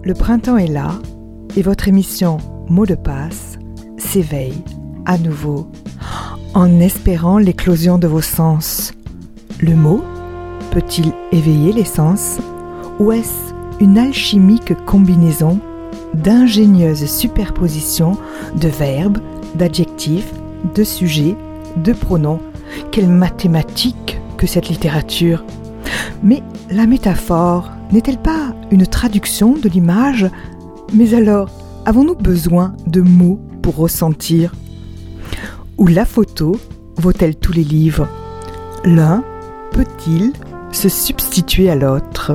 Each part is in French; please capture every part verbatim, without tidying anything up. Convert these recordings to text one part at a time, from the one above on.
Le printemps est là et votre émission Mots de passe s'éveille à nouveau en espérant l'éclosion de vos sens. Le mot peut-il éveiller les sens ou est-ce une alchimique combinaison d'ingénieuses superpositions de verbes, d'adjectifs, de sujets, de pronoms? Quelle mathématique que cette littérature! Mais la métaphore n'est-elle pas une traduction de l'image? Mais alors, avons-nous besoin de mots pour ressentir? Ou la photo vaut-elle tous les livres? L'un peut-il se substituer à l'autre?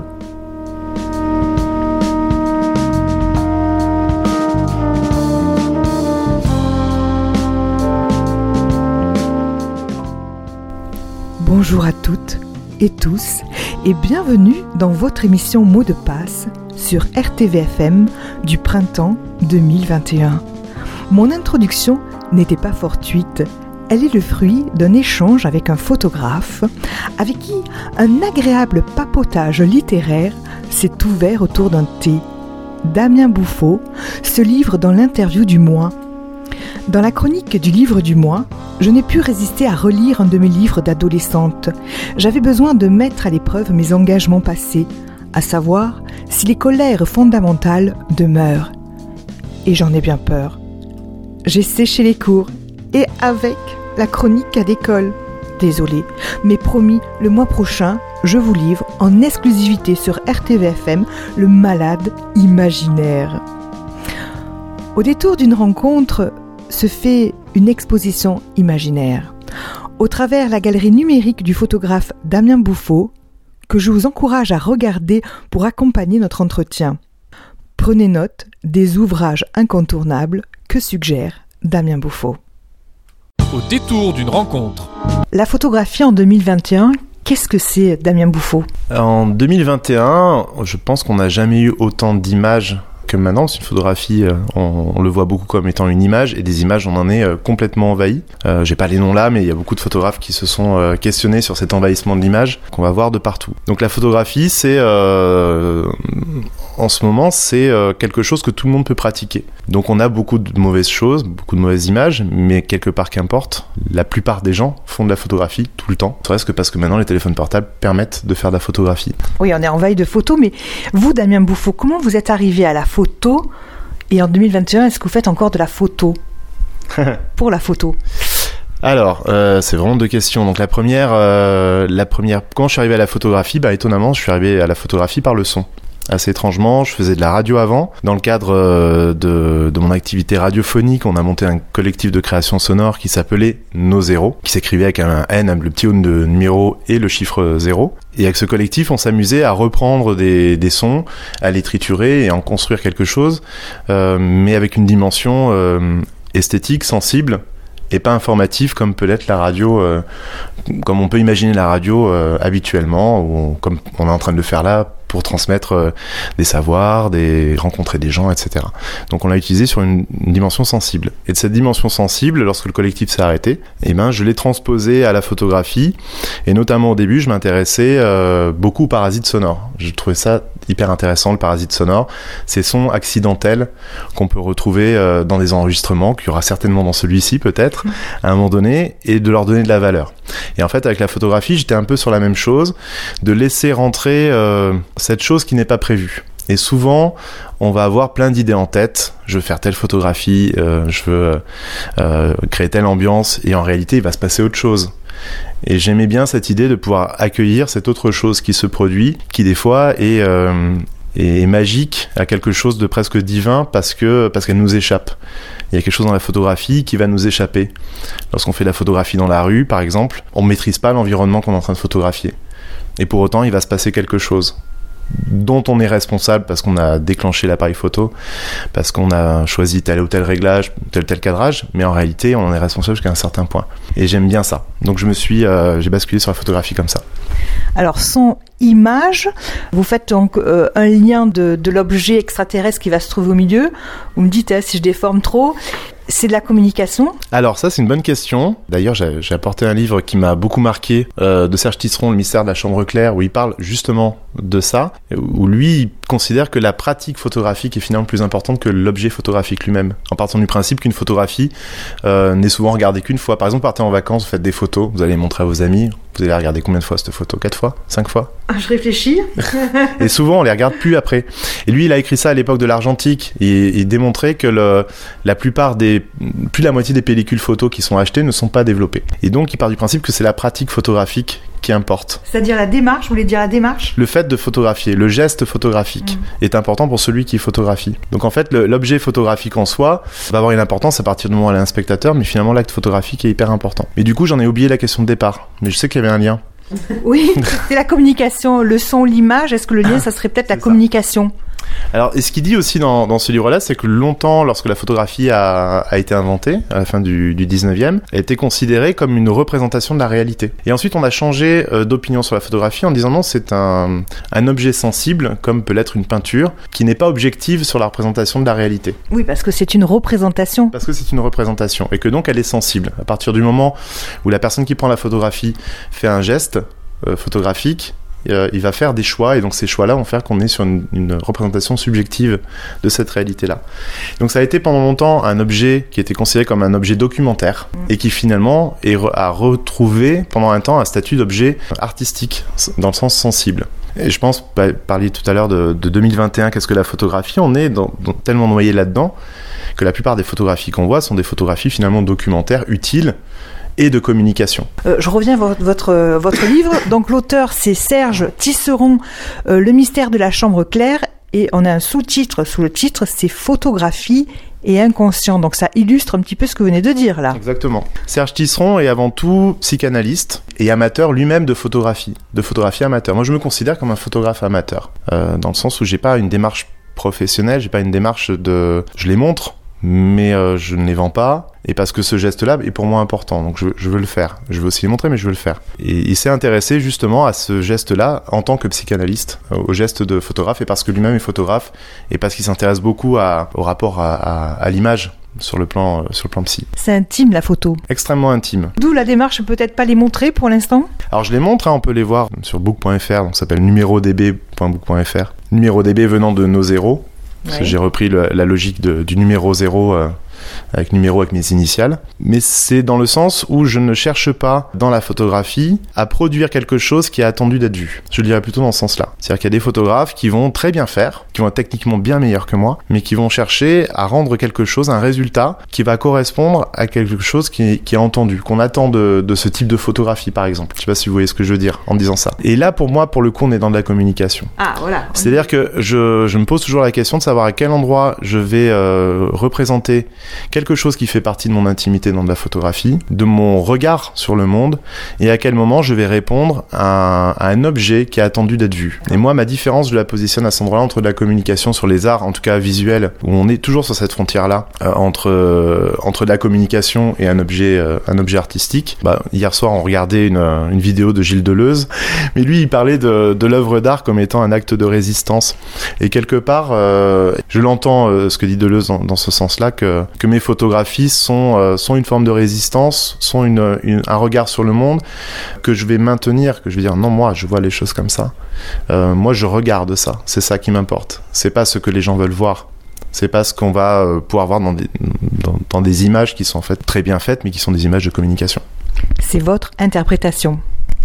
Bonjour à toutes et tous et bienvenue dans votre émission Mots de passe sur R T V F M du printemps deux mille vingt et un. Mon introduction n'était pas fortuite, elle est le fruit d'un échange avec un photographe avec qui un agréable papotage littéraire s'est ouvert autour d'un thé. Damien Bouffot se livre dans l'interview du mois. Dans la chronique du livre du mois, je n'ai pu résister à relire un de mes livres d'adolescente. J'avais besoin de mettre à l'épreuve mes engagements passés, à savoir si les colères fondamentales demeurent. Et j'en ai bien peur. J'ai séché les cours, et avec la chronique à l'école. Désolée, mais promis, le mois prochain, je vous livre en exclusivité sur R T V F M le malade imaginaire. Au détour d'une rencontre, se fait une exposition imaginaire au travers la galerie numérique du photographe Damien Bouffot que je vous encourage à regarder pour accompagner notre entretien. Prenez note des ouvrages incontournables que suggère Damien Bouffot. Au détour d'une rencontre. La photographie en deux mille vingt et un, qu'est-ce que c'est, Damien Bouffot ? En deux mille vingt et un, je pense qu'on n'a jamais eu autant d'images que maintenant. C'est une photographie, on, on le voit beaucoup comme étant une image, et des images, on en est euh, complètement envahi. Euh, j'ai pas les noms là, mais il y a beaucoup de photographes qui se sont euh, questionnés sur cet envahissement de l'image qu'on va voir de partout. Donc la photographie, c'est euh, en ce moment, c'est euh, quelque chose que tout le monde peut pratiquer. Donc on a beaucoup de mauvaises choses, beaucoup de mauvaises images, mais quelque part qu'importe, la plupart des gens font de la photographie tout le temps. Serait-ce que parce que maintenant les téléphones portables permettent de faire de la photographie. Oui, on est envahi de photos, mais vous, Damien Bouffot, comment vous êtes arrivé à la photo? Et en deux mille vingt et un, est-ce que vous faites encore de la photo? Pour la photo. Alors, euh, c'est vraiment deux questions. Donc la première, euh, la première, quand je suis arrivé à la photographie, bah étonnamment, je suis arrivé à la photographie par le son. Assez étrangement, je faisais de la radio avant. Dans le cadre euh, de, de mon activité radiophonique, on a monté un collectif de création sonore qui s'appelait Nos Zéros, qui s'écrivait avec un N, le petit O de numéro et le chiffre zéro. Et avec ce collectif, on s'amusait à reprendre des, des sons, à les triturer et en construire quelque chose, euh, mais avec une dimension euh, esthétique, sensible, et pas informatif comme peut l'être la radio, euh, comme on peut imaginer la radio euh, habituellement, ou on, comme on est en train de le faire là, pour transmettre euh, des savoirs, des rencontrer des gens, et cetera. Donc on l'a utilisé sur une, une dimension sensible. Et de cette dimension sensible, lorsque le collectif s'est arrêté, eh ben, je l'ai transposé à la photographie, et notamment au début, je m'intéressais euh, beaucoup aux parasites sonores. Je trouvais ça hyper intéressant, le parasite sonore, ces sons accidentels qu'on peut retrouver euh, dans des enregistrements, qu'il y aura certainement dans celui-ci peut-être, à un moment donné, et de leur donner de la valeur. Et en fait, avec la photographie, j'étais un peu sur la même chose, de laisser rentrer euh, cette chose qui n'est pas prévue. Et souvent, on va avoir plein d'idées en tête. Je veux faire telle photographie, euh, je veux euh, créer telle ambiance, et en réalité, il va se passer autre chose. Et j'aimais bien cette idée de pouvoir accueillir cette autre chose qui se produit, qui des fois est, euh, est magique, à quelque chose de presque divin, parce que parce qu'elle nous échappe. Il y a quelque chose dans la photographie qui va nous échapper. Lorsqu'on fait de la photographie dans la rue, par exemple, on ne maîtrise pas l'environnement qu'on est en train de photographier. Et pour autant, il va se passer quelque chose dont on est responsable parce qu'on a déclenché l'appareil photo, parce qu'on a choisi tel ou tel réglage, tel ou tel cadrage, mais en réalité, on en est responsable jusqu'à un certain point. Et j'aime bien ça. Donc je me suis, euh, j'ai basculé sur la photographie comme ça. Alors, son image, vous faites donc euh, un lien de, de l'objet extraterrestre qui va se trouver au milieu. Vous me dites, hein, si je déforme trop. C'est de la communication ? Alors ça, c'est une bonne question. D'ailleurs, j'ai, j'ai apporté un livre qui m'a beaucoup marqué, euh, de Serge Tisseron, Le mystère de la chambre claire, où il parle justement de ça, où lui, il considère que la pratique photographique est finalement plus importante que l'objet photographique lui-même, en partant du principe qu'une photographie euh, n'est souvent regardée qu'une fois. Par exemple, partez en vacances, vous faites des photos, vous allez les montrer à vos amis, vous allez regarder combien de fois cette photo ? Quatre fois ? Cinq fois ? Je réfléchis. Et souvent, on les regarde plus après. Et lui, il a écrit ça à l'époque de l'argentique. Et il démontrait que le, la plupart des, plus de la moitié des pellicules photos qui sont achetées ne sont pas développées. Et donc, il part du principe que c'est la pratique photographique qui importe. C'est-à-dire la démarche, vous voulez dire la démarche ? Le fait de photographier, le geste photographique mmh. est important pour celui qui photographie. Donc en fait, le, l'objet photographique en soi va avoir une importance à partir du moment où elle est un spectateur, mais finalement l'acte photographique est hyper important. Mais du coup, j'en ai oublié la question de départ. Mais je sais qu'il y avait un lien. Oui, c'est la communication, le son, l'image. Est-ce que le lien, ça serait peut-être la communication ? Alors, et ce qu'il dit aussi dans, dans ce livre-là, c'est que longtemps, lorsque la photographie a, a été inventée, à la fin du, du dix-neuvième, elle était considérée comme une représentation de la réalité. Et ensuite, on a changé euh, d'opinion sur la photographie en disant non, c'est un, un objet sensible, comme peut l'être une peinture, qui n'est pas objective sur la représentation de la réalité. Oui, parce que c'est une représentation. Parce que c'est une représentation, et que donc elle est sensible. À partir du moment où la personne qui prend la photographie fait un geste euh, photographique, Euh, il va faire des choix, et donc ces choix-là vont faire qu'on est sur une, une représentation subjective de cette réalité-là. Donc ça a été pendant longtemps un objet qui était considéré comme un objet documentaire, mmh. et qui finalement est re- a retrouvé pendant un temps un statut d'objet artistique, dans le sens sensible. Et je pense, bah, parler tout à l'heure de, de deux mille vingt et un, qu'est-ce que la photographie ? On est dans, dans, tellement noyé là-dedans que la plupart des photographies qu'on voit sont des photographies finalement documentaires, utiles, et de communication. Euh, je reviens à votre, votre livre. Donc l'auteur, c'est Serge Tisseron, euh, Le mystère de la chambre claire, et on a un sous-titre sous le titre, c'est Photographie et inconscient. Donc ça illustre un petit peu ce que vous venez de dire là. Exactement. Serge Tisseron est avant tout psychanalyste et amateur lui-même de photographie, de photographie amateur. Moi je me considère comme un photographe amateur, euh, dans le sens où j'ai pas une démarche professionnelle, j'ai pas une démarche de... Je les montre, mais euh, je ne les vends pas, et parce que ce geste-là est pour moi important, donc je, je veux le faire. Je veux aussi les montrer, mais je veux le faire. Et il s'est intéressé justement à ce geste-là en tant que psychanalyste, au geste de photographe, et parce que lui-même est photographe, et parce qu'il s'intéresse beaucoup à, au rapport à, à, à l'image sur le plan, sur le plan psy. C'est intime la photo. Extrêmement intime. D'où la démarche, peut-être pas les montrer pour l'instant ? Alors je les montre, hein, on peut les voir sur book point f r, donc ça s'appelle numéro d b point book point f r. Numéro D B venant de nos zéros. Parce ouais. que j'ai repris le, la logique de, du numéro zéro euh, avec numéro avec mes initiales. Mais c'est dans le sens où je ne cherche pas, dans la photographie, à produire quelque chose qui est attendu d'être vu. Je le dirais plutôt dans ce sens-là. C'est-à-dire qu'il y a des photographes qui vont très bien faire, qui vont être techniquement bien meilleurs que moi, mais qui vont chercher à rendre quelque chose, un résultat, qui va correspondre à quelque chose qui est, qui est entendu, qu'on attend de, de ce type de photographie, par exemple. Je sais pas si vous voyez ce que je veux dire en disant ça. Et là, pour moi, pour le coup, on est dans de la communication. Ah, voilà. C'est-à-dire que je, je me pose toujours la question de savoir à quel endroit je vais euh, représenter quelque chose qui fait partie de mon intimité dans de la photographie, de mon regard sur le monde, et à quel moment je vais répondre à un, à un objet qui est attendu d'être vu. Et moi, ma différence, je la positionne à cet endroit-là entre de la communication sur les arts, en tout cas visuels, où on est toujours sur cette frontière-là, euh, entre, euh, entre de la communication et un objet, euh, un objet artistique. Bah, hier soir, on regardait une, une vidéo de Gilles Deleuze, mais lui, il parlait de, de l'œuvre d'art comme étant un acte de résistance. Et quelque part, euh, je l'entends, euh, ce que dit Deleuze dans, dans ce sens-là, que, que mes photographies sont, euh, sont une forme de résistance, sont une, une, un regard sur le monde que je vais maintenir, que je vais dire non, moi je vois les choses comme ça, euh, moi je regarde ça, c'est ça qui m'importe, c'est pas ce que les gens veulent voir, c'est pas ce qu'on va euh, pouvoir voir dans des, dans, dans des images qui sont en fait très bien faites mais qui sont des images de communication. C'est votre interprétation.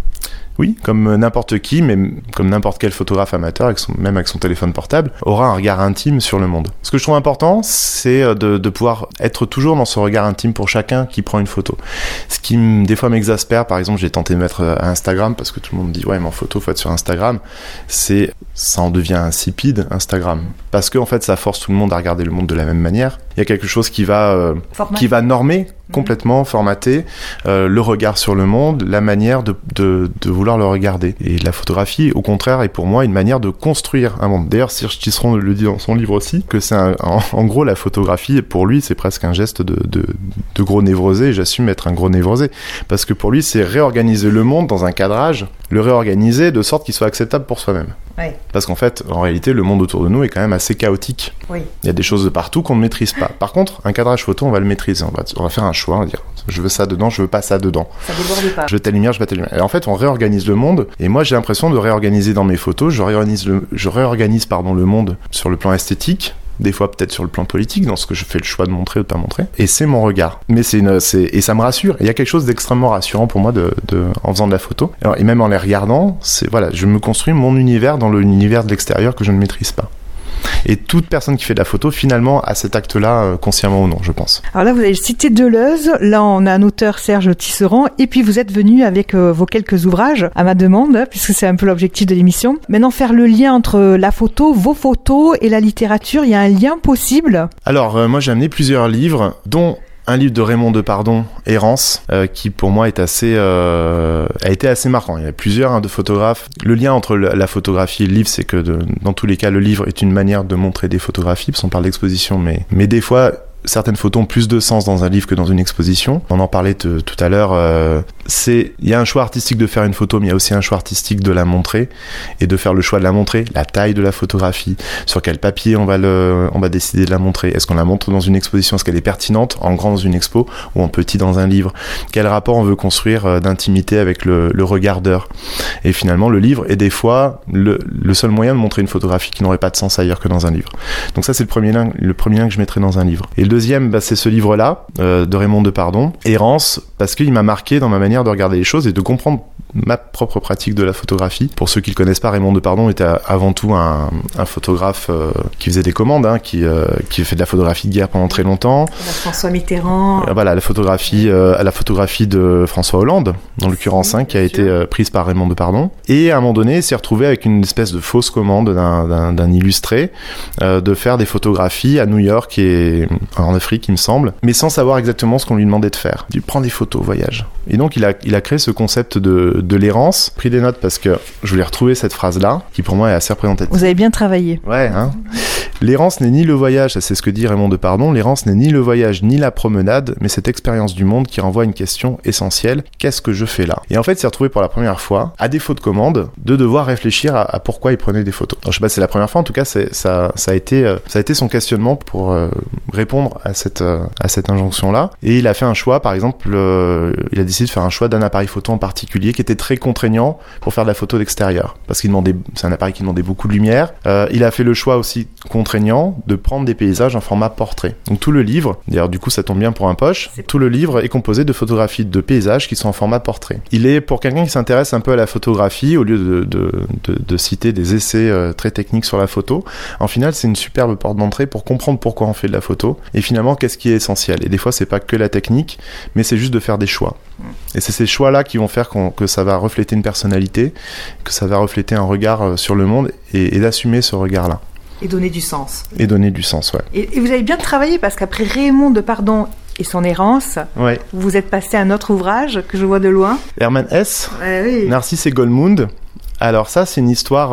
Oui, comme n'importe qui, mais comme n'importe quel photographe amateur, avec son, même avec son téléphone portable, aura un regard intime sur le monde. Ce que je trouve important, c'est de, de pouvoir être toujours dans ce regard intime pour chacun qui prend une photo. Ce qui, des fois, m'exaspère, par exemple, j'ai tenté de mettre à Instagram, parce que tout le monde me dit « Ouais, mais en photo, faut être sur Instagram », c'est, ça en devient insipide, Instagram. Parce que, en fait, ça force tout le monde à regarder le monde de la même manière. Il y a quelque chose qui va, euh, qui va normer complètement, formater euh, le regard sur le monde, la manière de, de, de vouloir le regarder. Et la photographie, au contraire, est pour moi une manière de construire un monde. D'ailleurs, Serge Tisseron le dit dans son livre aussi, que c'est un, en, en gros, la photographie, pour lui, c'est presque un geste de, de, de gros névrosé, et j'assume être un gros névrosé, parce que pour lui, c'est réorganiser le monde dans un cadrage, le réorganiser de sorte qu'il soit acceptable pour soi-même. Ouais. Parce qu'en fait, en réalité, le monde autour de nous est quand même assez chaotique. Oui. Il y a des choses de partout qu'on ne maîtrise pas. Par contre, un cadrage photo, on va le maîtriser. On va, on va faire un choix, on va dire je veux ça dedans, je veux pas ça dedans. Ça déborde pas. Je veux telle lumière, je veux telle lumière. Et en fait, on réorganise le monde. Et moi, j'ai l'impression de réorganiser dans mes photos. Je réorganise, le, je réorganise pardon, le monde sur le plan esthétique. Des fois peut-être sur le plan politique, dans ce que je fais le choix de montrer ou de pas montrer. Et c'est mon regard. Mais c'est une, c'est, et ça me rassure. Il y a quelque chose d'extrêmement rassurant pour moi de, de, en faisant de la photo. Alors, et même en les regardant, c'est, voilà, je me construis mon univers dans l'univers de l'extérieur que je ne maîtrise pas. Et toute personne qui fait de la photo, finalement, a cet acte-là, euh, consciemment ou non, je pense. Alors là, vous avez cité Deleuze. Là, on a un auteur, Serge Tisserand. Et puis, vous êtes venu avec euh, vos quelques ouvrages, à ma demande, hein, puisque c'est un peu l'objectif de l'émission. Maintenant, faire le lien entre la photo, vos photos et la littérature, il y a un lien possible? Alors, euh, moi, j'ai amené plusieurs livres, dont un livre de Raymond Depardon, Errance, euh, qui pour moi est assez, euh, a été assez marquant. Il y a plusieurs hein, de photographes. Le lien entre le, la photographie et le livre, c'est que de, dans tous les cas, le livre est une manière de montrer des photographies, parce qu'on parle d'exposition, mais, mais des fois, certaines photos ont plus de sens dans un livre que dans une exposition. On en parlait t- tout à l'heure. Euh, c'est, il y a un choix artistique de faire une photo, mais il y a aussi un choix artistique de la montrer et de faire le choix de la montrer, la taille de la photographie, sur quel papier on va le, on va décider de la montrer. Est-ce qu'on la montre dans une exposition? Est-ce qu'elle est pertinente en grand dans une expo ou en petit dans un livre? Quel rapport on veut construire euh, d'intimité avec le, le regardeur? Et finalement, le livre est des fois le, le seul moyen de montrer une photographie qui n'aurait pas de sens ailleurs que dans un livre. Donc ça, c'est le premier lien, le premier lien que je mettrais dans un livre. Et le deuxième, bah, c'est ce livre-là, euh, de Raymond Depardon, Errance, parce qu'il m'a marqué dans ma manière de regarder les choses et de comprendre ma propre pratique de la photographie. Pour ceux qui le connaissent pas, Raymond Depardon était avant tout un, un photographe euh, qui faisait des commandes, hein, qui, euh, qui fait de la photographie de guerre pendant très longtemps. François Mitterrand. Euh, voilà, la photographie, euh, la photographie de François Hollande, en l'occurrence, hein, qui a été euh, prise par Raymond Depardon. Et à un moment donné, il s'est retrouvé avec une espèce de fausse commande d'un, d'un, d'un illustré euh, de faire des photographies à New York et en Afrique, il me semble, mais sans savoir exactement ce qu'on lui demandait de faire. Il prend des photos, voyage. Et donc, il a, il a créé ce concept de, de l'errance. Pris des notes parce que je voulais retrouver cette phrase-là, qui pour moi est assez représentative. Vous avez bien travaillé. Ouais, hein. L'errance n'est ni le voyage, c'est ce que dit Raymond Depardon, l'errance n'est ni le voyage ni la promenade, mais cette expérience du monde qui renvoie à une question essentielle, qu'est-ce que je fais là? Et en fait, il s'est retrouvé pour la première fois, à défaut de commande, de devoir réfléchir à, à pourquoi il prenait des photos. Alors, je sais pas si c'est la première fois, en tout cas, c'est, ça, ça, a été, euh, ça a été son questionnement pour euh, répondre à cette, euh, à cette injonction-là. Et il a fait un choix, par exemple, euh, il a décidé de faire un choix d'un appareil photo en particulier qui était très contraignant pour faire de la photo d'extérieur, parce qu'il demandait, c'est un appareil qui demandait beaucoup de lumière. Euh, il a fait le choix aussi contraignant de prendre des paysages en format portrait. Donc tout le livre, d'ailleurs du coup ça tombe bien pour un poche, tout le livre est composé de photographies de paysages qui sont en format portrait. Il est pour quelqu'un qui s'intéresse un peu à la photographie, au lieu de, de, de, de citer des essais euh, très techniques sur la photo, en final c'est une superbe porte d'entrée pour comprendre pourquoi on fait de la photo et finalement qu'est-ce qui est essentiel. Et des fois c'est pas que la technique, mais c'est juste de faire des choix. Et c'est ces choix-là qui vont faire qu'on, que ça va refléter une personnalité, que ça va refléter un regard sur le monde et, et d'assumer ce regard-là. Et donner du sens. Et donner du sens, ouais. Et, et vous avez bien travaillé parce qu'après Raymond Depardon et son errance, ouais. Vous êtes passé à un autre ouvrage que je vois de loin. Hermann Hesse, ouais, oui. Narcisse et Goldmund. Alors ça, c'est une histoire,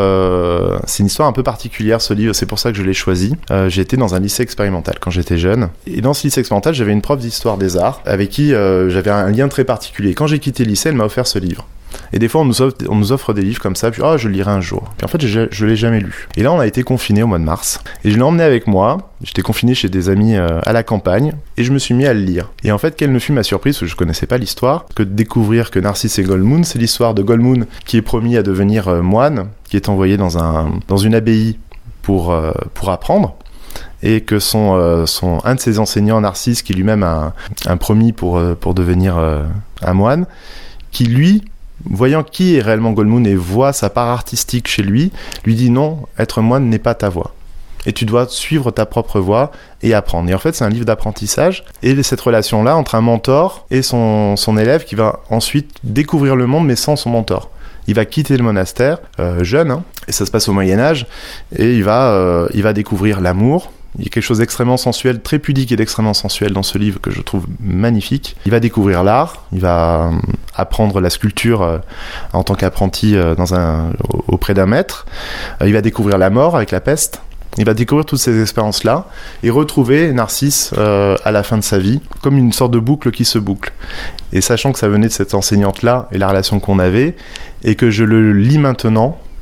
euh, c'est une histoire un peu particulière, ce livre. C'est pour ça que je l'ai choisi. Euh, j'étais dans un lycée expérimental quand j'étais jeune. Et dans ce lycée expérimental, j'avais une prof d'histoire des arts avec qui euh, j'avais un lien très particulier. Quand j'ai quitté le lycée, elle m'a offert ce livre. Et des fois, on nous offre, on nous offre des livres comme ça, puis oh, je le lirai un jour. Puis en fait, je, je l'ai jamais lu. Et là, on a été confinés au mois de mars. Et je l'ai emmené avec moi. J'étais confiné chez des amis euh, à la campagne. Et je me suis mis à le lire. Et en fait, quelle ne fut ma surprise, parce que je connaissais pas l'histoire, que de découvrir que Narcisse et Goldmund, c'est l'histoire de Goldmund qui est promis à devenir euh, moine, qui est envoyé dans, un, dans une abbaye pour, euh, pour apprendre. Et que son, euh, son, un de ses enseignants, Narcisse, qui lui-même a un, un promis pour, euh, pour devenir euh, un moine, qui lui... voyant qui est réellement Goldmund et voit sa part artistique chez lui, lui dit non, être moine n'est pas ta voie. Et tu dois suivre ta propre voie et apprendre. Et en fait, c'est un livre d'apprentissage. Et cette relation-là entre un mentor et son, son élève qui va ensuite découvrir le monde, mais sans son mentor. Il va quitter le monastère, euh, jeune, hein, et ça se passe au Moyen-Âge, et il va, euh, il va découvrir l'amour. Il y a quelque chose d'extrêmement sensuel, très pudique et d'extrêmement sensuel dans ce livre que je trouve magnifique. Il va découvrir l'art, il va apprendre la sculpture euh, en tant qu'apprenti euh, dans un, auprès d'un maître. Euh, il va découvrir la mort avec la peste. Il va découvrir toutes ces expériences-là et retrouver Narcisse euh, à la fin de sa vie, comme une sorte de boucle qui se boucle. Et sachant que ça venait de cette enseignante-là et la relation qu'on avait, et que je le lis maintenant,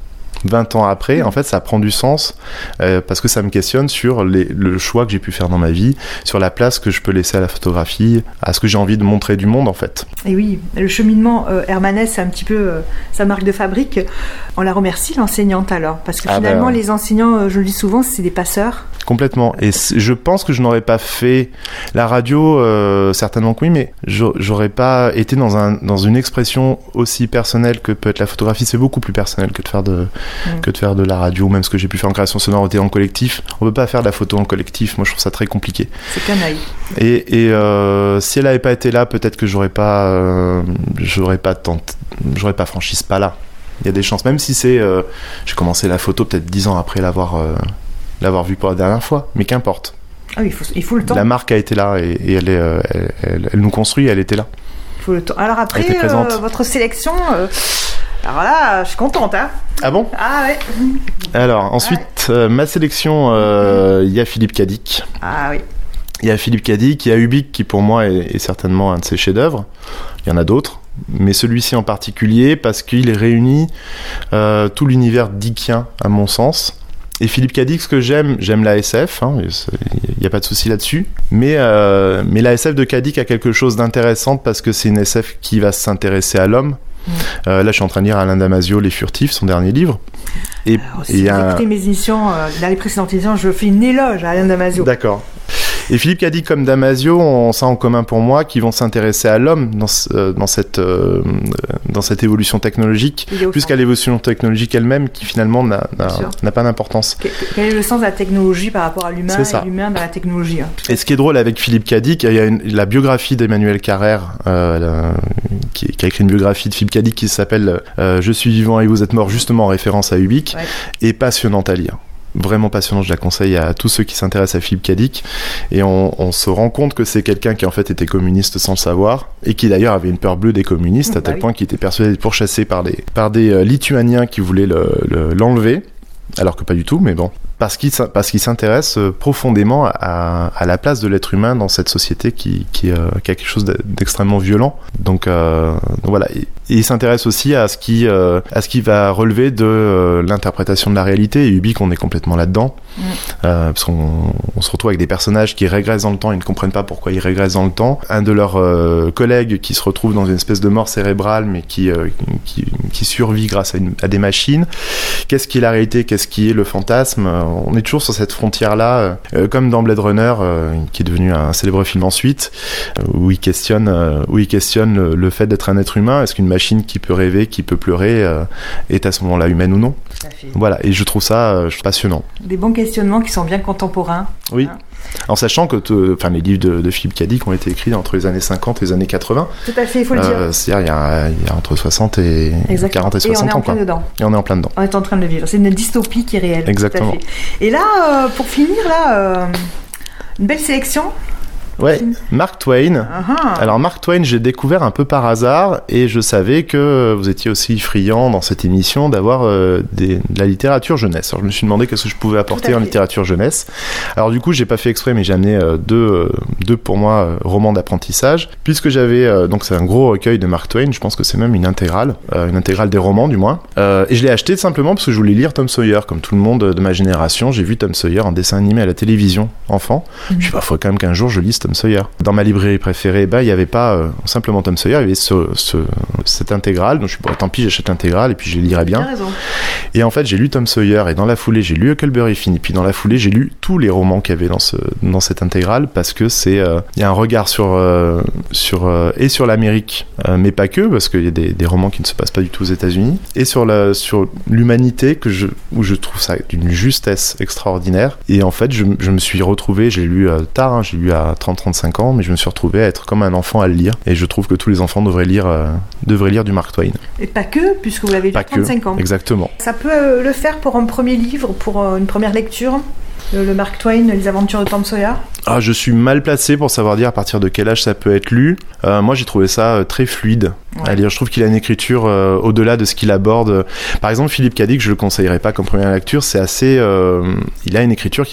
vingt ans après, en fait, ça prend du sens euh, parce que ça me questionne sur les, le choix que j'ai pu faire dans ma vie, sur la place que je peux laisser à la photographie, à ce que j'ai envie de montrer du monde, en fait. Et oui, le cheminement euh, Hermanès, c'est un petit peu euh, sa marque de fabrique. On la remercie, l'enseignante, alors, parce que ah finalement, ben... les enseignants, euh, je le dis souvent, c'est des passeurs. Complètement. Et je pense que je n'aurais pas fait la radio, euh, certainement que oui, mais j'aurais pas été dans, un, dans une expression aussi personnelle que peut être la photographie. C'est beaucoup plus personnel que de faire de, mmh. que de faire de la radio, même ce que j'ai pu faire en création sonore en collectif. On peut pas faire de la photo en collectif. Moi, je trouve ça très compliqué. C'est canaille. Et, et euh, si elle n'avait pas été là, peut-être que j'aurais pas, euh, j'aurais pas tenté, j'aurais pas franchi ce pas-là. Il y a des chances, même si c'est, euh, j'ai commencé la photo peut-être dix ans après l'avoir. Euh, l'avoir vu pour la dernière fois, mais qu'importe. Ah oui, il faut, il faut le temps. La marque a été là et, et elle, est, euh, elle, elle, elle nous construit, elle était là. Il faut le temps. Alors après, euh, votre sélection, euh, alors là, je suis contente. Hein. Ah bon ? Ah ouais. Alors ensuite, ah ouais. euh, ma sélection, il euh, y a Philippe Cadic. Ah oui. Il y a Philippe Cadic, il y a Ubik qui pour moi est, est certainement un de ses chefs-d'œuvre. Il y en a d'autres, mais celui-ci en particulier parce qu'il réunit euh, tout l'univers dickien à mon sens. Et Philippe Cadic, ce que j'aime, j'aime la S F, il hein, n'y a pas de souci là-dessus, mais, euh, mais la S F de Cadic a quelque chose d'intéressant parce que c'est une S F qui va s'intéresser à l'homme. Mmh. Euh, là, je suis en train de lire Alain Damasio, Les Furtifs, son dernier livre. Et, alors, si et vous un... écoutez mes émissions, euh, dans les précédentes émissions, je fais une éloge à Alain Damasio. D'accord. Et Philippe Cadic comme Damasio ont ça en commun pour moi, qui vont s'intéresser à l'homme dans, ce, dans, cette, euh, dans cette évolution technologique, plus qu'à l'évolution technologique elle-même, qui finalement n'a, n'a, n'a pas d'importance. Quel est le sens de la technologie par rapport à l'humain et l'humain dans la technologie hein, Et ce qui est drôle avec Philippe Cadic, il y a une, la biographie d'Emmanuel Carrère, euh, la, qui, qui a écrit une biographie de Philippe Cadic qui s'appelle euh, « Je suis vivant et vous êtes mort », justement en référence à Ubik, ouais. Et passionnante à lire. Vraiment passionnant, je la conseille à tous ceux qui s'intéressent à Philippe Cadic. Et on, on se rend compte que c'est quelqu'un qui en fait était communiste sans le savoir, et qui d'ailleurs avait une peur bleue des communistes, mmh, à tel bah point oui. qu'il était persuadé d'être pourchassé par des, par des euh, Lituaniens qui voulaient le, le, l'enlever, alors que pas du tout, mais bon. Parce qu'il, parce qu'il s'intéresse profondément à, à la place de l'être humain dans cette société qui, qui, euh, qui a quelque chose d'extrêmement violent. Donc, euh, donc voilà. Et, et il s'intéresse aussi à ce qui, euh, à ce qui va relever de euh, l'interprétation de la réalité. Et Ubik, on est complètement là-dedans. Mmh. Euh, parce qu'on on se retrouve avec des personnages qui régressent dans le temps. Ils ne comprennent pas pourquoi ils régressent dans le temps. Un de leurs euh, collègues qui se retrouve dans une espèce de mort cérébrale, mais qui, euh, qui, qui survit grâce à, une, à des machines. Qu'est-ce qui est la réalité ? Qu'est-ce qui est le fantasme ? On est toujours sur cette frontière-là, euh, comme dans Blade Runner, euh, qui est devenu un célèbre film ensuite, euh, où il questionne, euh, où il questionne le, le fait d'être un être humain. Est-ce qu'une machine qui peut rêver, qui peut pleurer, euh, est à ce moment-là humaine ou non ? Voilà, et je trouve ça euh, je trouve passionnant. Des bons questionnements qui sont bien contemporains. Oui. Hein. En sachant que te, enfin, les livres de, de Philippe Cadic ont été écrits entre les années cinquante et les années quatre-vingts. Tout à fait, il faut le dire. Euh, c'est-à-dire, il y a, il y a entre soixante et Exactement. quarante et soixante ans. Et on est en plein dedans. Et on est en plein dedans. On est en train de le vivre. C'est une dystopie qui est réelle. Exactement. Tout à fait. Et là, euh, pour finir, là, euh, une belle sélection. Ouais, Mark Twain. Uh-huh. Alors Mark Twain, j'ai découvert un peu par hasard et je savais que vous étiez aussi friand dans cette émission d'avoir euh, des, de la littérature jeunesse. Alors je me suis demandé qu'est-ce que je pouvais apporter en littérature jeunesse. Alors du coup, j'ai pas fait exprès, mais j'ai amené euh, deux, euh, deux pour moi euh, romans d'apprentissage, puisque j'avais euh, donc c'est un gros recueil de Mark Twain. Je pense que c'est même une intégrale, euh, une intégrale des romans du moins. Euh, et je l'ai acheté simplement parce que je voulais lire Tom Sawyer, comme tout le monde de ma génération. J'ai vu Tom Sawyer en dessin animé à la télévision enfant. Mm-hmm. Je me suis dit, bah, faut quand même qu'un jour je lise Tom Sawyer. Dans ma librairie préférée, bah, il n'y avait pas euh, simplement Tom Sawyer, il y avait ce, ce, cette intégrale. Donc je me suis dit, bon, tant pis, j'achète l'intégrale et puis je lirai bien. Et en fait, j'ai lu Tom Sawyer et dans la foulée, j'ai lu Huckleberry Finn. Et puis dans la foulée, j'ai lu tous les romans qu'il y avait dans, ce, dans cette intégrale parce que c'est, euh, y a un regard sur, euh, sur, euh, et sur l'Amérique, euh, mais pas que, parce qu'il y a des, des romans qui ne se passent pas du tout aux États-Unis, et sur, la, sur l'humanité que je, où je trouve ça d'une justesse extraordinaire. Et en fait, je, je me suis retrouvé, j'ai lu euh, tard, hein, j'ai lu à trente à trente-cinq ans, mais je me suis retrouvé à être comme un enfant à le lire. Et je trouve que tous les enfants devraient lire, euh, devraient lire du Mark Twain. Et pas que, puisque vous l'avez lu à trente-cinq ans. Exactement. Ça peut euh, le faire pour un premier livre, pour euh, une première lecture, le, le Mark Twain, les aventures de Tom Sawyer. Ah, je suis mal placé pour savoir dire à partir de quel âge ça peut être lu. Euh, moi, j'ai trouvé ça euh, très fluide ouais. à lire. Je trouve qu'il a une écriture euh, au-delà de ce qu'il aborde. Par exemple, Philippe Cadic, je le conseillerais pas comme première lecture. C'est assez. Euh, il a une écriture qui est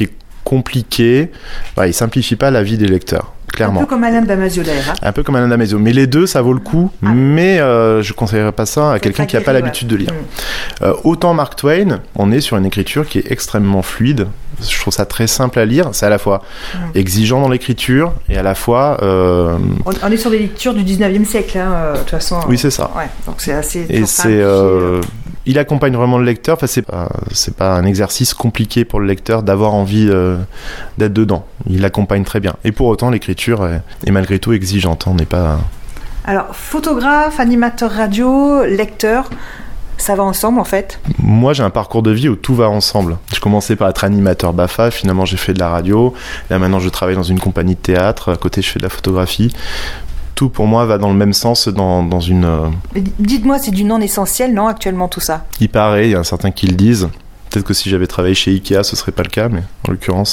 compliqué. Ouais, il simplifie pas la vie des lecteurs. Clairement. Un peu comme Alain Damasio d'ailleurs. Hein. Un peu comme Alain Damasio. Mais les deux, ça vaut le coup. Ah. Mais euh, je ne conseillerais pas ça à c'est quelqu'un qui n'a pas l'habitude de lire. Mmh. Euh, autant Mark Twain, on est sur une écriture qui est extrêmement fluide. Je trouve ça très simple à lire. C'est à la fois mmh. exigeant dans l'écriture et à la fois... Euh... On, on est sur des lectures du dix-neuvième siècle, hein, euh, de toute façon. Oui, c'est ça. Ouais, donc c'est assez... Et c'est... Euh... Il accompagne vraiment le lecteur. Enfin, c'est pas, c'est pas un exercice compliqué pour le lecteur d'avoir envie euh, d'être dedans. Il l'accompagne très bien. Et pour autant, l'écriture est, est malgré tout exigeante. On n'est pas... Alors, photographe, animateur radio, lecteur, ça va ensemble en fait ? Moi, j'ai un parcours de vie où tout va ensemble. Je commençais par être animateur B A F A, finalement j'ai fait de la radio. Là, maintenant, je travaille dans une compagnie de théâtre. À côté, je fais de la photographie. Tout pour moi va dans le même sens dans, dans une... Euh... Mais dites-moi, c'est du non essentiel, non, actuellement tout ça ? Il paraît, il y a certains qui le disent. Peut-être que si j'avais travaillé chez Ikea, ce serait pas le cas, mais en l'occurrence...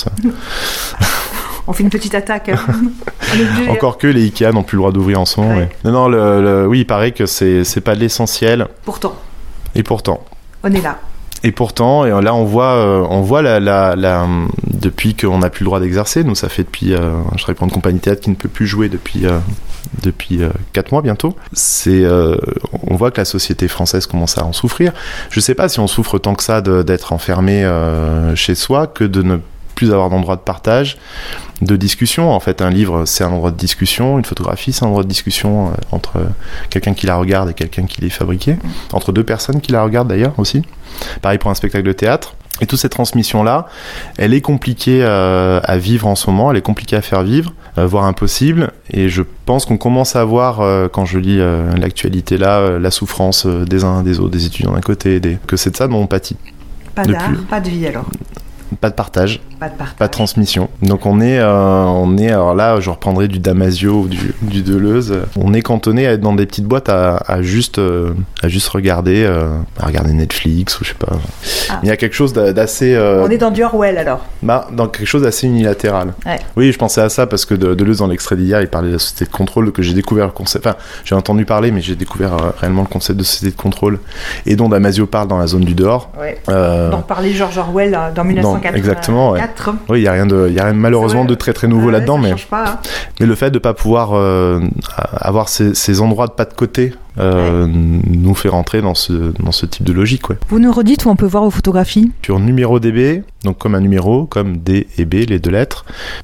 On fait une petite attaque. Hein. Encore que les Ikea n'ont plus le droit d'ouvrir en ce moment. Ouais. Mais... Non, non, le, le... oui, il paraît que c'est, c'est pas l'essentiel. Pourtant. Et pourtant. On est là. Et pourtant, et là on voit, euh, on voit la, la, la, depuis qu'on n'a plus le droit d'exercer, nous ça fait depuis, euh, je travaille pour une compagnie de théâtre qui ne peut plus jouer depuis, euh, depuis euh, quatre mois bientôt, c'est, euh, on voit que la société française commence à en souffrir. Je ne sais pas si on souffre tant que ça de, d'être enfermé euh, chez soi que de ne plus avoir d'endroit de partage, de discussion. En fait, un livre, c'est un endroit de discussion. Une photographie, c'est un endroit de discussion euh, entre quelqu'un qui la regarde et quelqu'un qui l'est fabriqué. Entre deux personnes qui la regardent, d'ailleurs, aussi. Pareil pour un spectacle de théâtre. Et toute cette transmission-là, elle est compliquée euh, à vivre en ce moment. Elle est compliquée à faire vivre, euh, voire impossible. Et je pense qu'on commence à voir, euh, quand je lis euh, l'actualité là, euh, la souffrance euh, des uns des autres, des étudiants d'un côté, des... que c'est de ça dont on pâtit. Pas d'art, pas de vie alors. Pas de partage, pas de, partage. Pas de transmission. Donc on est, euh, on est, alors là, je reprendrai du Damasio ou du, du Deleuze. On est cantonné à être dans des petites boîtes à, à juste, euh, à juste regarder, euh, à regarder Netflix ou je sais pas. Ah. Il y a quelque chose d'assez. Euh, on est dans du Orwell alors. Bah, dans quelque chose d'assez unilatéral. Ouais. Oui, je pensais à ça parce que de, Deleuze dans l'extrait d'hier, il parlait de la société de contrôle que j'ai découvert le concept. Enfin, j'ai entendu parler, mais j'ai découvert euh, réellement le concept de société de contrôle et dont Damasio parle dans La Zone du dehors. Ouais. Euh, donc parlait George Orwell dans mille neuf cent quatre-vingt-quatre. Exactement, ouais. Oui, il n'y a rien de, il y a rien malheureusement de très très nouveau ah, là-dedans, ça mais, change pas, hein. Mais le fait de ne pas pouvoir euh, avoir ces, ces endroits de pas de côté euh, ouais. nous fait rentrer dans ce, dans ce type de logique. Ouais. Vous nous redites où on peut voir vos photographies ? Sur numéro D B, donc comme un numéro, comme D et B, les deux lettres,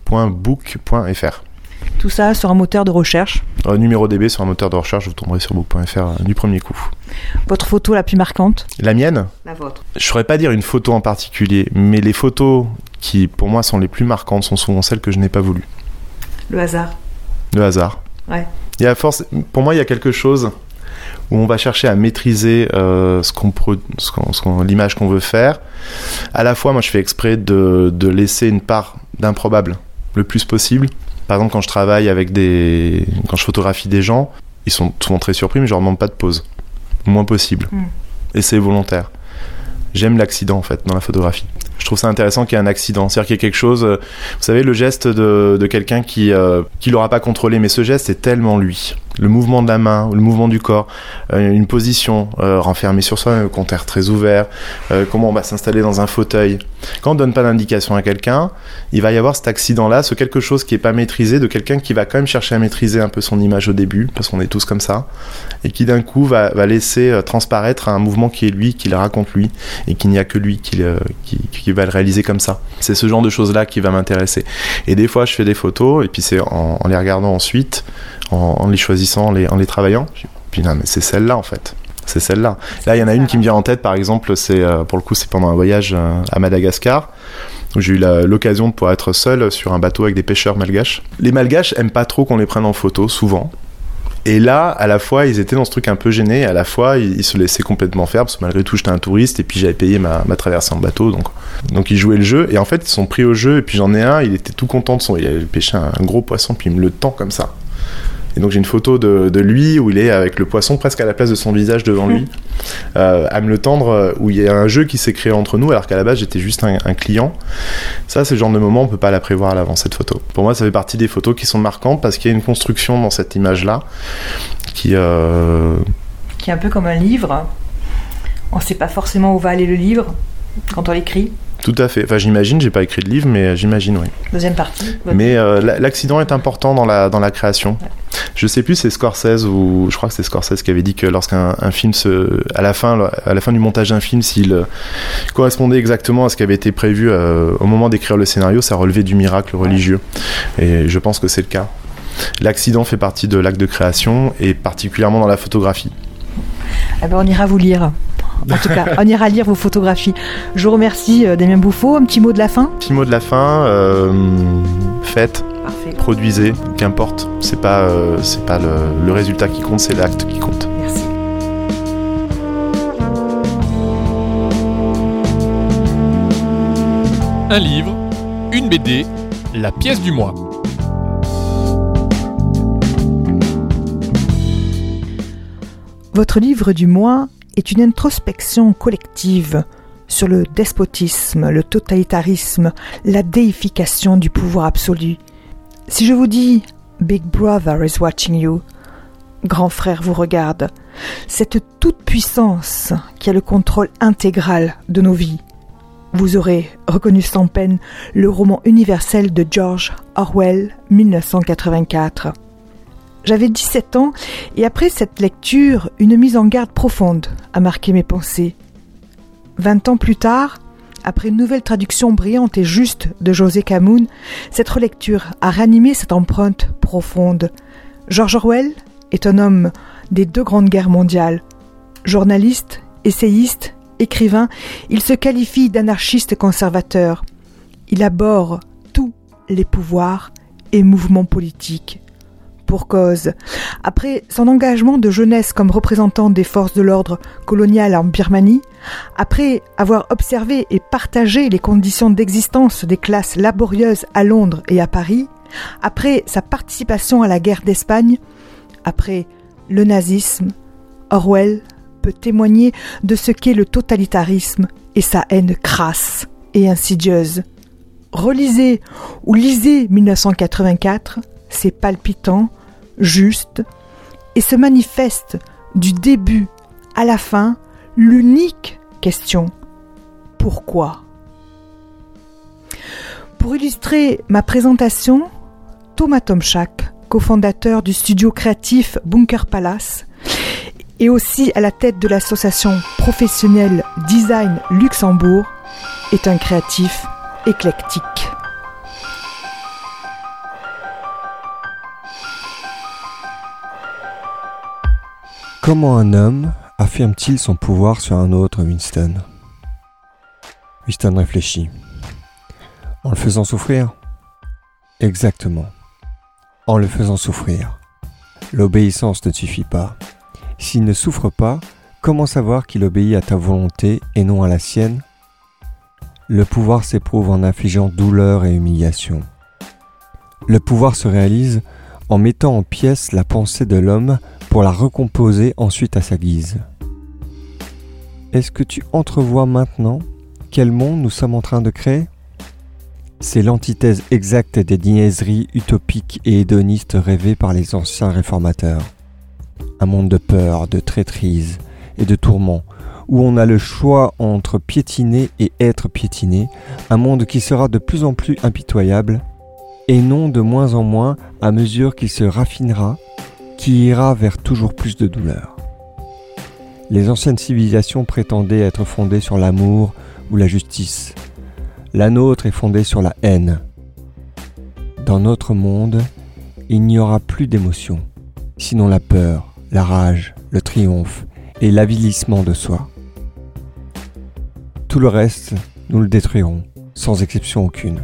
.book.fr. Tout ça sur un moteur de recherche. Euh, numéro D B sur un moteur de recherche, vous tomberez sur book.fr euh, du premier coup. Votre photo la plus marquante ? La mienne ? La vôtre. Je ne saurais pas dire une photo en particulier, mais les photos qui, pour moi, sont les plus marquantes sont souvent celles que je n'ai pas voulu. Le hasard. Le hasard. Ouais. Il y a force... Pour moi, il y a quelque chose où on va chercher à maîtriser euh, ce qu'on pro... ce qu'on... Ce qu'on... l'image qu'on veut faire. À la fois, moi, je fais exprès de, de laisser une part d'improbable le plus possible. Par exemple, quand je travaille avec des... quand je photographie des gens, ils sont souvent très surpris, mais je leur demande pas de pause. Le moins possible. Mm. Et c'est volontaire. J'aime l'accident, en fait, dans la photographie. Je trouve ça intéressant qu'il y ait un accident. C'est-à-dire qu'il y a quelque chose... Vous savez, le geste de, de quelqu'un qui euh, qui l'aura pas contrôlé, mais ce geste, c'est tellement lui. Le mouvement de la main, le mouvement du corps, euh, une position euh, renfermée sur soi, un compteur très ouvert, euh, comment on va s'installer dans un fauteuil. Quand on donne pas d'indication à quelqu'un, il va y avoir cet accident-là, ce quelque chose qui est pas maîtrisé, de quelqu'un qui va quand même chercher à maîtriser un peu son image au début, parce qu'on est tous comme ça, et qui d'un coup va, va laisser euh, transparaître un mouvement qui est lui, qui le raconte lui, et qu'il n'y a que lui qui, le, qui, qui va le réaliser comme ça. C'est ce genre de choses-là qui va m'intéresser. Et des fois, je fais des photos, et puis c'est en, en les regardant ensuite, en, en les choisissant, en les, en les travaillant, puis non, mais c'est celle-là en fait. C'est celle-là. Là, il y en a une qui me vient en tête, par exemple, c'est, euh, pour le coup, c'est pendant un voyage euh, à Madagascar, où j'ai eu la, l'occasion de pouvoir être seul sur un bateau avec des pêcheurs malgaches. Les malgaches aiment pas trop qu'on les prenne en photo, souvent. Et là, à la fois, ils étaient dans ce truc un peu gêné, à la fois, ils, ils se laissaient complètement faire, parce que malgré tout, j'étais un touriste, et puis j'avais payé ma, ma traversée en bateau, donc, donc ils jouaient le jeu, et en fait, ils sont pris au jeu, et puis j'en ai un, il était tout content de son... Il avait pêché un, un gros poisson, puis il me le tend comme ça. Et donc j'ai une photo de, de lui où il est avec le poisson presque à la place de son visage devant lui, euh, à me le tendre, où il y a un jeu qui s'est créé entre nous alors qu'à la base j'étais juste un, un client. Ça, c'est le genre de moment, on peut pas la prévoir à l'avance, cette photo. Pour moi, ça fait partie des photos qui sont marquantes parce qu'il y a une construction dans cette image-là qui... Euh... qui est un peu comme un livre. On sait pas forcément où va aller le livre quand on l'écrit. Tout à fait. Enfin, j'imagine, j'ai pas écrit de livre, mais j'imagine, oui. Deuxième partie. Mais euh, l'accident est important dans la, dans la création. Ouais. Je sais plus, c'est Scorsese ou je crois que c'est Scorsese qui avait dit que lorsqu'un un film se, à la fin, à la fin du montage d'un film, s'il euh, correspondait exactement à ce qui avait été prévu euh, au moment d'écrire le scénario, ça relevait du miracle religieux. Et je pense que c'est le cas. L'accident fait partie de l'acte de création et particulièrement dans la photographie. Eh ben, on ira vous lire. En tout cas, on ira lire vos photographies. Je vous remercie, euh, Damien Bouffaut. Un petit mot de la fin ? Petit mot de la fin. Euh, faites, Parfait. Produisez, qu'importe. C'est pas, euh, c'est pas le, le résultat qui compte, c'est l'acte qui compte. Merci. Un livre, une B D, la pièce du mois. Votre livre du mois est une introspection collective sur le despotisme, le totalitarisme, la déification du pouvoir absolu. Si je vous dis « Big Brother is watching you », grand frère vous regarde, cette toute-puissance qui a le contrôle intégral de nos vies. Vous aurez reconnu sans peine le roman universel de George Orwell, dix-neuf cent quatre-vingt-quatre. J'avais dix-sept ans et après cette lecture, une mise en garde profonde a marqué mes pensées. Vingt ans plus tard, après une nouvelle traduction brillante et juste de José Camoun, cette relecture a ranimé cette empreinte profonde. George Orwell est un homme des deux grandes guerres mondiales. Journaliste, essayiste, écrivain, il se qualifie d'anarchiste conservateur. Il abhorre tous les pouvoirs et mouvements politiques. Pour cause. Après son engagement de jeunesse comme représentant des forces de l'ordre coloniales en Birmanie, après avoir observé et partagé les conditions d'existence des classes laborieuses à Londres et à Paris, après sa participation à la guerre d'Espagne, après le nazisme, Orwell peut témoigner de ce qu'est le totalitarisme et sa haine crasse et insidieuse. Relisez ou lisez dix-neuf cent quatre-vingt-quatre, c'est palpitant, juste, et se manifeste du début à la fin l'unique question : pourquoi ? Pour illustrer ma présentation, Thomas Tomchak, cofondateur du studio créatif Bunker Palace, et aussi à la tête de l'association professionnelle Design Luxembourg, est un créatif éclectique. Comment un homme affirme-t-il son pouvoir sur un autre, Winston ? Winston réfléchit. En le faisant souffrir ? Exactement. En le faisant souffrir. L'obéissance ne suffit pas. S'il ne souffre pas, comment savoir qu'il obéit à ta volonté et non à la sienne ? Le pouvoir s'éprouve en infligeant douleur et humiliation. Le pouvoir se réalise en mettant en pièces la pensée de l'homme pour la recomposer ensuite à sa guise. Est-ce que tu entrevois maintenant quel monde nous sommes en train de créer ? C'est l'antithèse exacte des niaiseries utopiques et hédonistes rêvées par les anciens réformateurs. Un monde de peur, de traîtrise et de tourments, où on a le choix entre piétiner et être piétiné, un monde qui sera de plus en plus impitoyable, et non de moins en moins à mesure qu'il se raffinera, qui ira vers toujours plus de douleur. Les anciennes civilisations prétendaient être fondées sur l'amour ou la justice. La nôtre est fondée sur la haine. Dans notre monde, il n'y aura plus d'émotions, sinon la peur, la rage, le triomphe et l'avilissement de soi. Tout le reste, nous le détruirons, sans exception aucune.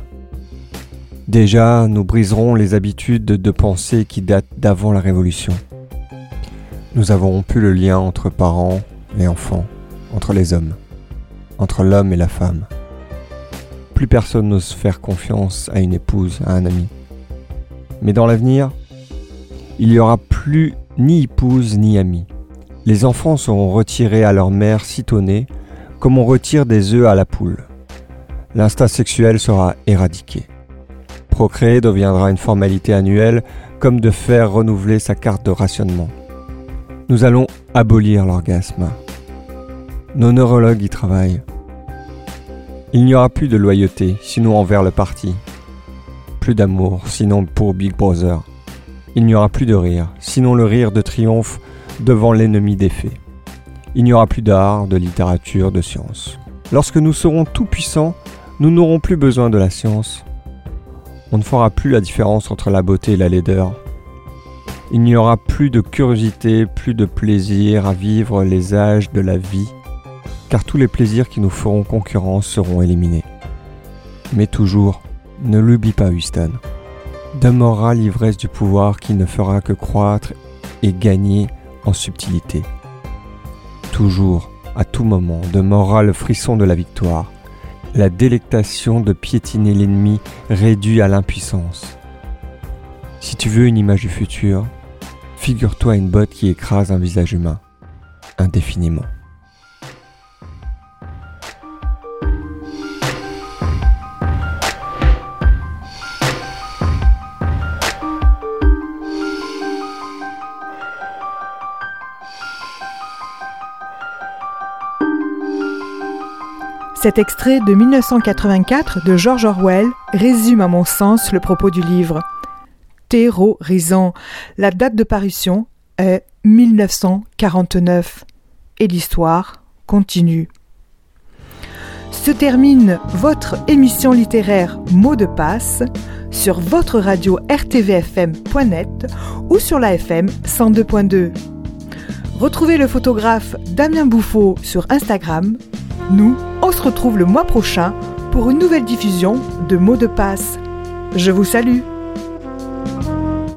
Déjà, nous briserons les habitudes de pensée qui datent d'avant la Révolution. Nous avons rompu le lien entre parents et enfants, entre les hommes, entre l'homme et la femme. Plus personne n'ose faire confiance à une épouse, à un ami. Mais dans l'avenir, il n'y aura plus ni épouse ni ami. Les enfants seront retirés à leur mère sitôt née, comme on retire des œufs à la poule. L'instinct sexuel sera éradiqué. Procréer deviendra une formalité annuelle, comme de faire renouveler sa carte de rationnement. Nous allons abolir l'orgasme. Nos neurologues y travaillent. Il n'y aura plus de loyauté, sinon envers le parti. Plus d'amour, sinon pour Big Brother. Il n'y aura plus de rire, sinon le rire de triomphe devant l'ennemi des faits. Il n'y aura plus d'art, de littérature, de science. Lorsque nous serons tout-puissants, nous n'aurons plus besoin de la science. On ne fera plus la différence entre la beauté et la laideur. Il n'y aura plus de curiosité, plus de plaisir à vivre les âges de la vie, car tous les plaisirs qui nous feront concurrence seront éliminés. Mais toujours, ne l'oublie pas, Winston. Demeurera l'ivresse du pouvoir qui ne fera que croître et gagner en subtilité. Toujours, à tout moment, demeurera le frisson de la victoire, la délectation de piétiner l'ennemi réduit à l'impuissance. Si tu veux une image du futur, figure-toi une botte qui écrase un visage humain, indéfiniment. Cet extrait de mille neuf cent quatre-vingt-quatre de George Orwell résume à mon sens le propos du livre. Terrorisant. La date de parution est mille neuf cent quarante-neuf et l'histoire continue. Se termine votre émission littéraire Mots de passe sur votre radio r t v f m point net ou sur la F M cent deux point deux. Retrouvez le photographe Damien Bouffaut sur Instagram. Nous, on se retrouve le mois prochain pour une nouvelle diffusion de Mots de passe. Je vous salue.